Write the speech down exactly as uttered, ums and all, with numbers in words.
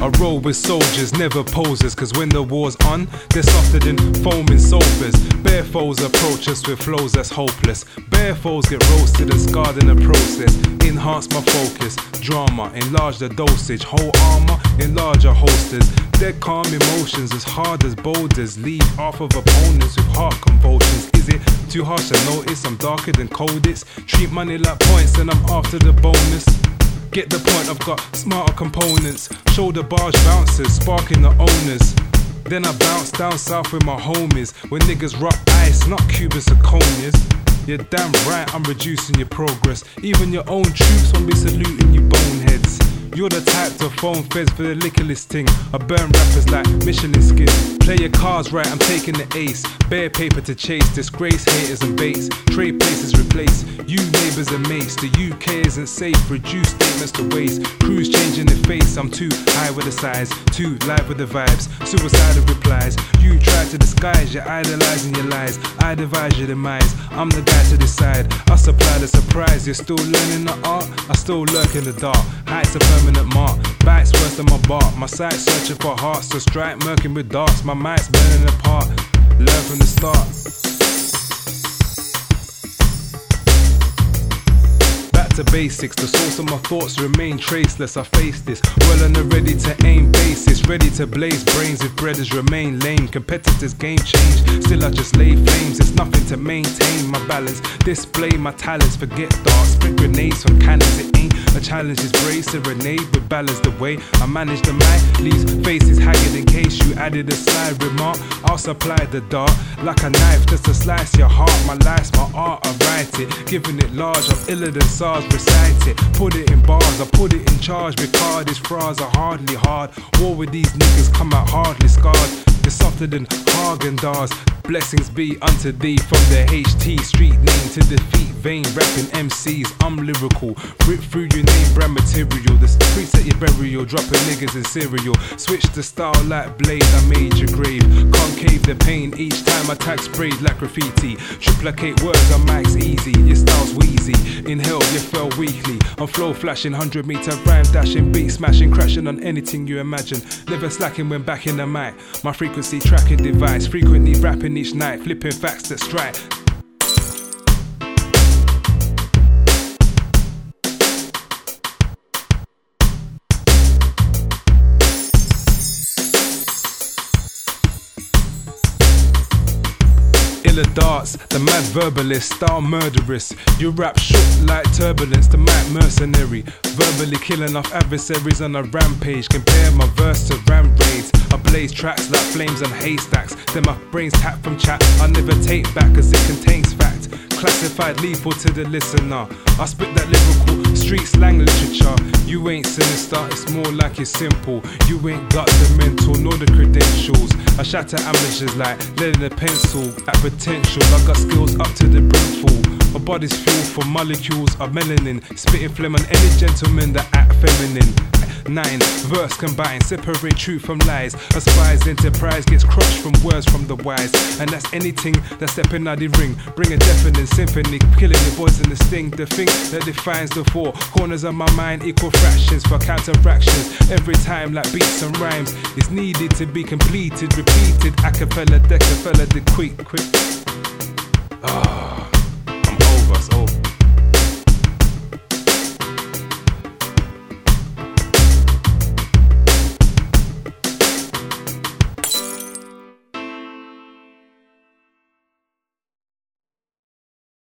I roll with soldiers, never posers, cause when the war's on, they're softer than foaming sofas. Bare foes approach us with flows that's hopeless. Bare foes get roasted and scarred in the process. Enhance my focus, drama, enlarge the dosage. Whole armor, enlarge our holsters. Dead calm emotions as hard as boulders. Leave off of opponents with heart convulsions. Is it too harsh to notice I'm darker than coldest? Treat money like points and I'm after the bonus. Get the point, I've got smarter components. Shoulder barge bouncers, sparking the owners. Then I bounce down south with my homies. When niggas rock ice, not Cuban zirconias. You're damn right, I'm reducing your progress. Even your own troops won't be saluting you boneheads. You're the type to phone feds for the liquor listing. I burn rappers like Michelin skins. Play your cards right, I'm taking the ace. Bare paper to chase, disgrace haters and baits. Trade places replace, you neighbours and mates. The U K isn't safe, reduce statements to waste. Crews changing their face, I'm too high with the size. Too live with the vibes, suicidal replies. You try to disguise, you're idolizing your lies. I devise your demise, I'm the guy to decide. I supply the surprise, you're still learning the art. I still lurk in the dark, heights a permanent mark. Bites worse than my bark, my sight searching for hearts to strike, murking with darts. My mind's burning apart, learn from the start. To basics, the source of my thoughts remain traceless. I face this well on a ready to aim basis, ready to blaze brains if breaders remain lame. Competitors game change, still I just lay flames. It's nothing to maintain my balance, display my talents. Forget darts, spring grenades from cannons. It ain't a challenge, it's brave serenade with balance. The way I manage the mic leaves faces haggard. In case you added a sly remark, I'll supply the dart like a knife just to slice your heart. My life's my art, I write it, giving it large. I'm iller than SARS. Recite it, put it in bars, I put it in charge. Because these phrases are hardly hard. War with these niggas come out hardly scarred. They're softer than Hagen-Dazs. Blessings be unto thee from the H T street name to defeat vain rapping M Cs. I'm lyrical, rip through your name brand material. The streets at your burial, dropping niggas in cereal. Switch the style like blade, I made your grave. Concave the pain each time I tag sprayed like graffiti. Triplicate words on mics easy, your style's wheezy. Inhale, you fell weakly. On flow flashing, hundred meter rhyme dashing, beat smashing, crashing on anything you imagine. Never slacking when back in the mic. My frequency tracking device, frequently rapping each night, flipping facts that strike. Iller darts, the mad verbalist, style murderous. You rap shook like turbulence, the mic mercenary. Verbally killing off adversaries on a rampage. Compare my verse to ram raids. I blaze tracks like flames on haystacks. Then my brains tap from chat, I never take back cause it contains fact. Classified lethal to the listener. I spit that lyrical street slang literature. You ain't sinister, it's more like you're simple. You ain't got the mental nor the credentials. I shatter amateurs like lead in a pencil. At potential, I got skills up to the brimful. My body's fuel for molecules of melanin. Spitting phlegm on any gentleman that act feminine. Nine, verse combined, separate truth from lies. A spy's enterprise gets crushed from words from the wise. And that's anything that's stepping out the ring. Bring a deafening symphony, killing your voice in the sting. The thing that defines the four corners of my mind, equal fractions for counterfractions. Every time like beats and rhymes is needed to be completed, repeated. Acapella, decapella, the quick, quick. Ah.